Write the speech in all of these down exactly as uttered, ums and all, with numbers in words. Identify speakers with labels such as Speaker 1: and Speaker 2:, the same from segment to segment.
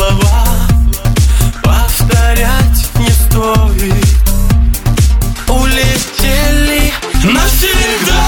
Speaker 1: слова повторять не стоит. Улетели навсегда.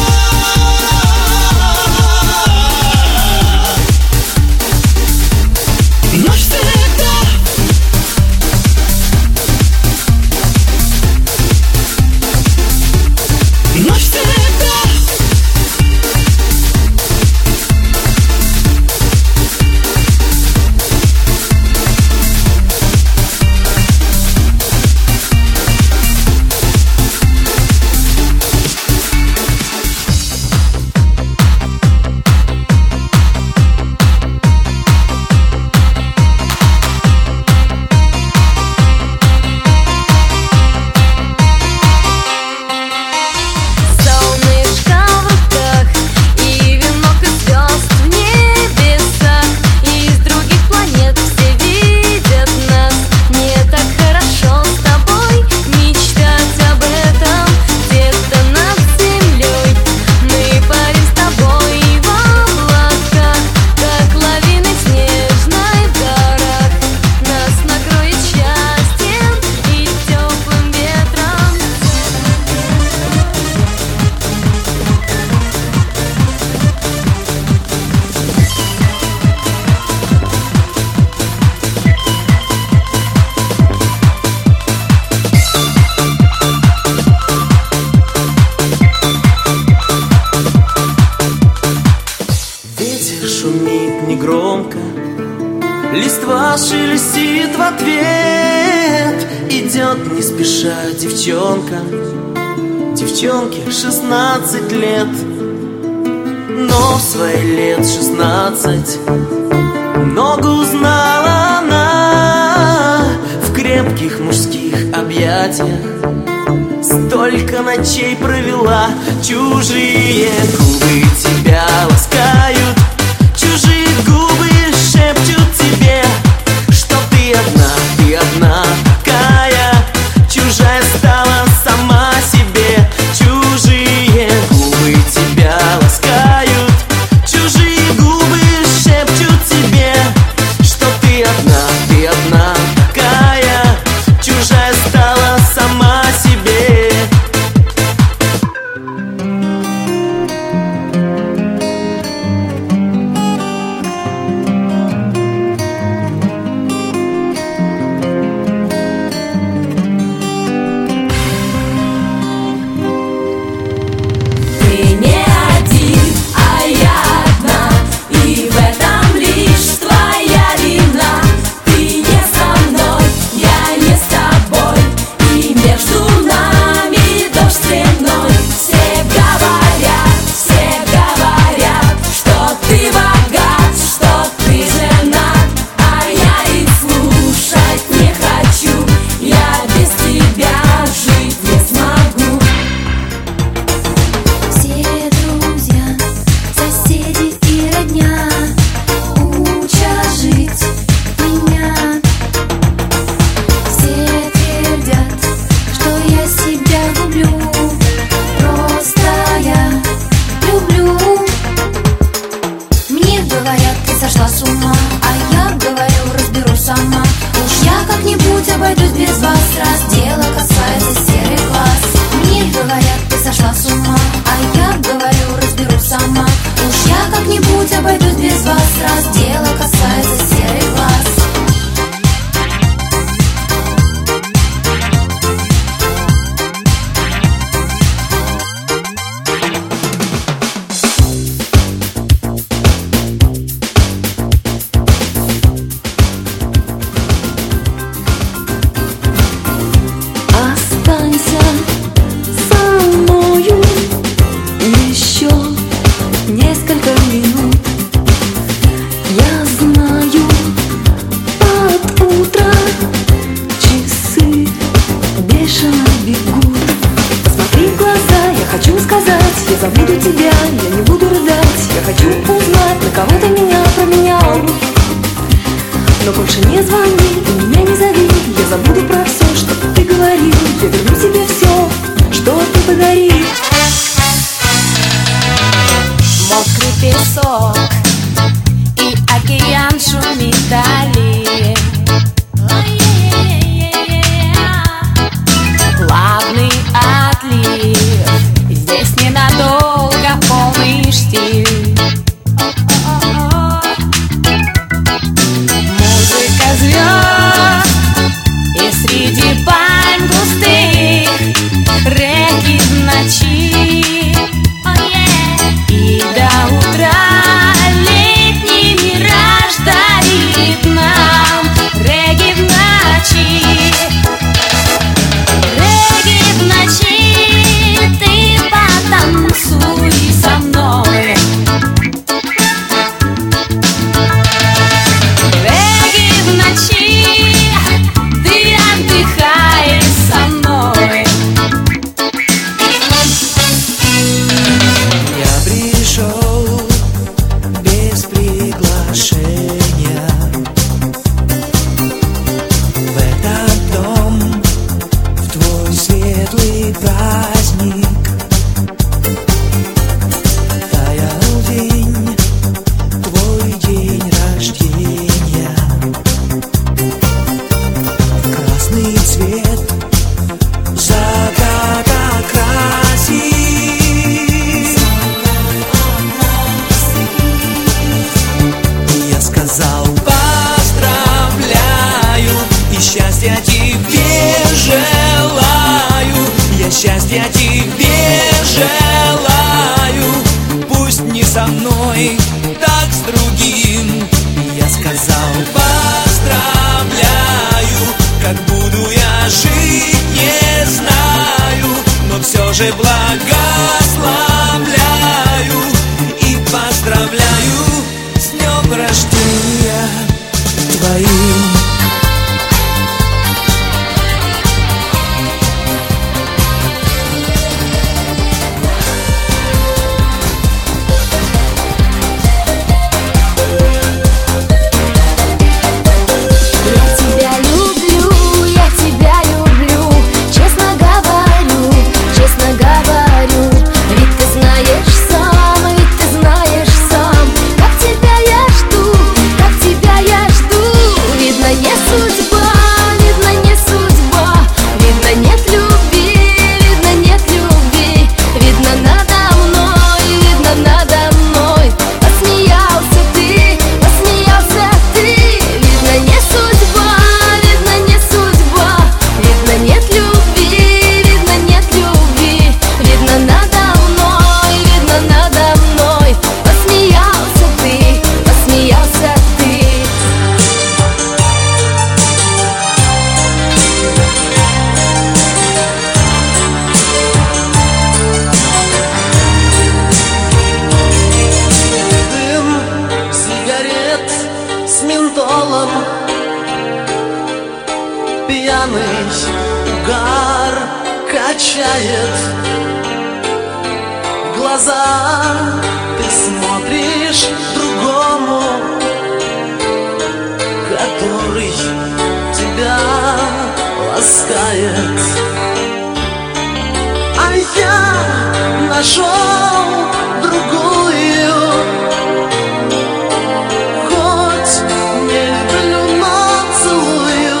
Speaker 2: Шумит негромко, листва шелестит в ответ. Идет не спеша девчонка, девчонке шестнадцать лет. Но в свои лет шестнадцать много узнала она в крепких мужских объятиях. Столько ночей провела, чужие губы тебя ласкают. Чужие губы шепчут тебе, что ты одна, ты одна такая. Чужая стала сама себе. Чужие губы тебя ласкают. Чужие губы шепчут тебе, что ты одна, ты одна такая. Чужая стала сама себе.
Speaker 3: Сошла с ума, а я говорю, разберусь сама. Уж я как-нибудь обойдусь без вас, раз дело касается серых глаз. Мне говорят, ты сошла с ума, а я говорю, разберусь сама. Уж я как-нибудь обойдусь без вас, раз дело касается серых глаз.
Speaker 4: Несколько минут. Я знаю, от утра часы бешено бегут. Посмотри в глаза, я хочу сказать, я забуду тебя, я не буду рыдать. Я хочу узнать, на кого ты меня променял. Но больше не звони и меня не зови. Я забуду про все, что ты говорил. Я верну тебе все, что ты подарил.
Speaker 5: Мокрый песок и океан шумит вдали.
Speaker 1: уже благословляю и поздравляю с днем рождения твоим.
Speaker 2: Пьяный угар качает глаза, ты смотришь другому, который тебя ласкает. А я нашел другую, хоть не люблю, но целую.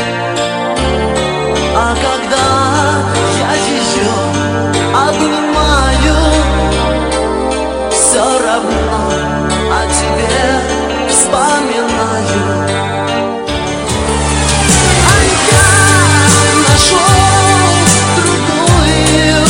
Speaker 2: А когда я ее обнимаю, все равно о тебе вспоминаю. А я нашел другую,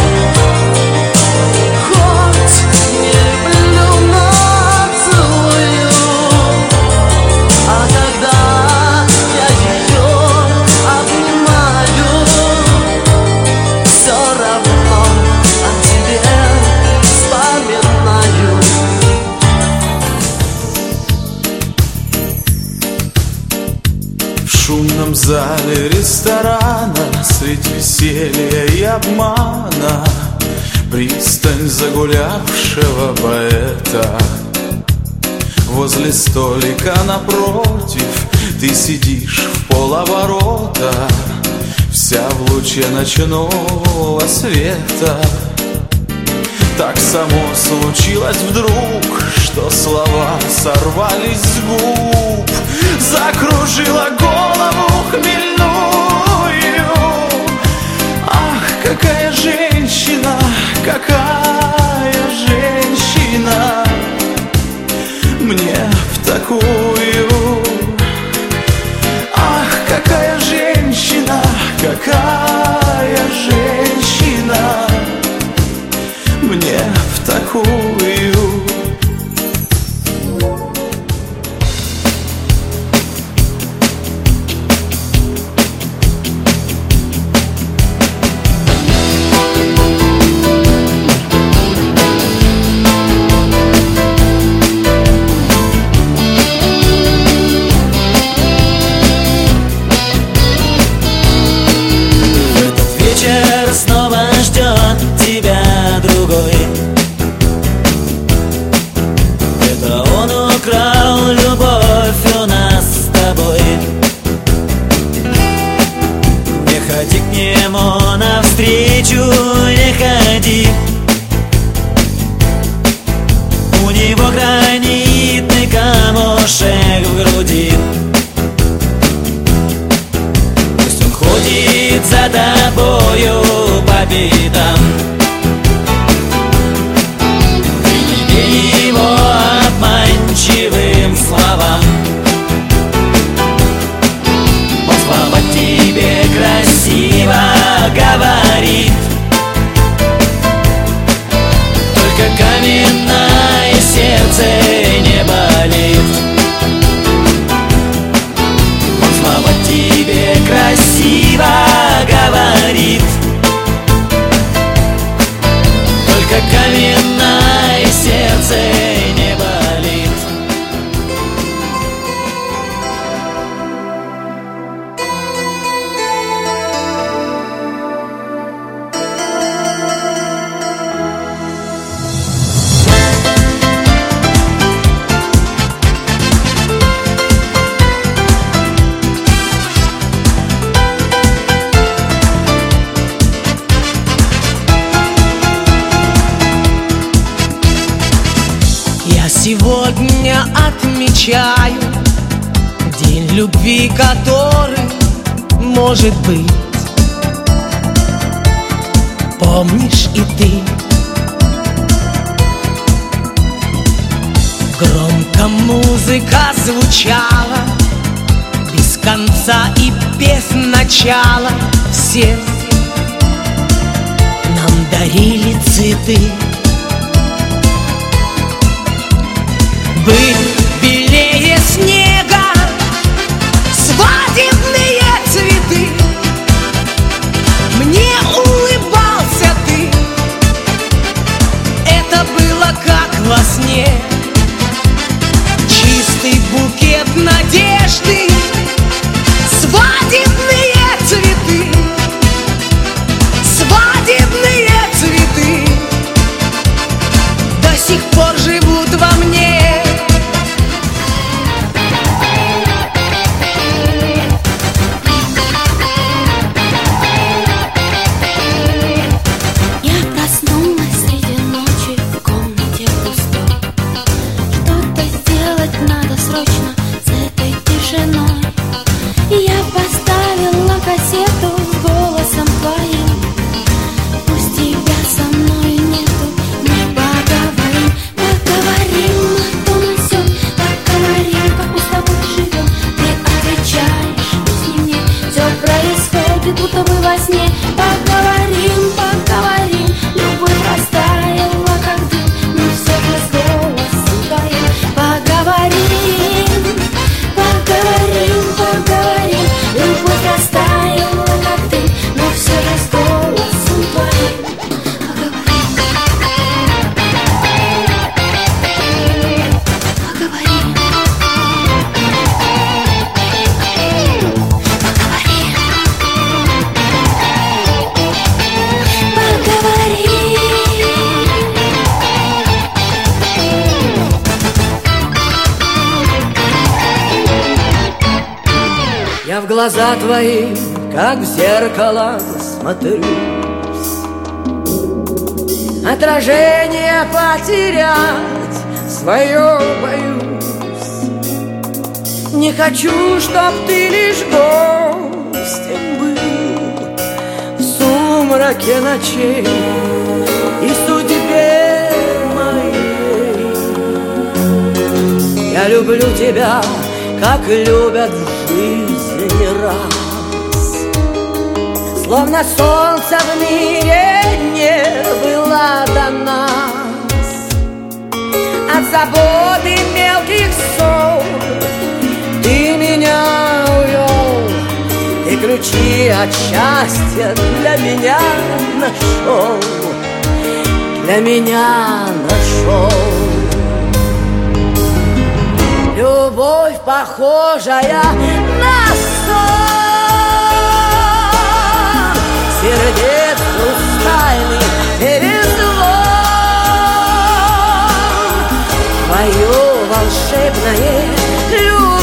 Speaker 2: хоть не люблю, но целую. А когда я ее обнимаю, все равно о тебе вспоминаю.
Speaker 1: В шумном зале ресторана, средь веселья и обмана, пристань загулявшего поэта. Возле столика напротив ты сидишь в полоборота, вся в луче ночного света. Так само случилось вдруг, что слова сорвались с губ, закружила голову хмельную. Ах, какая женщина, какая женщина мне в такую. Ах, какая женщина, какая женщина мне в такую.
Speaker 5: Снова ждет тебя другой. Это он украл любовь у нас с тобой. Не ходи к нему навстречу, не ходи. У него гранитный камушек в груди. Пусть он ходит за тобою по пятам. Ты не верь его обманчивым словам. Он слова тебе красиво говорит, только каменное сердце не болит. Он слова тебе красиво говорит,
Speaker 2: встречаю день любви, который, может быть, помнишь и ты. Громко музыка звучала, без конца и без начала. Все нам дарили цветы, были белее снега свадебные цветы. Мне улыбался ты, это было как во сне. Чистый букет надежды, свадебные цветы, свадебные цветы до сих пор живут во мне.
Speaker 3: Будто бы во сне. Поговорим, поговорим, любовь растаяла, как дым, но все же с голосом твоим. Поговорим, поговорим, поговорим, любовь растаяла, как дым, но все же с голосом твоим. Поговорим,
Speaker 2: Я в глаза твои, как в зеркало, смотрюсь. Отражение потерять свое боюсь. Не хочу, чтоб ты лишь гостем был в сумраке ночей и судьбе моей. Я люблю тебя, как любят в жизни раз. Словно солнце в мире не было до нас. От заботы мелких ссор ты меня увел, и ключи от счастья для меня нашел, для меня нашел. Любовь, похожая на сон, сердец хрустальный перезвон. Твое волшебное любовь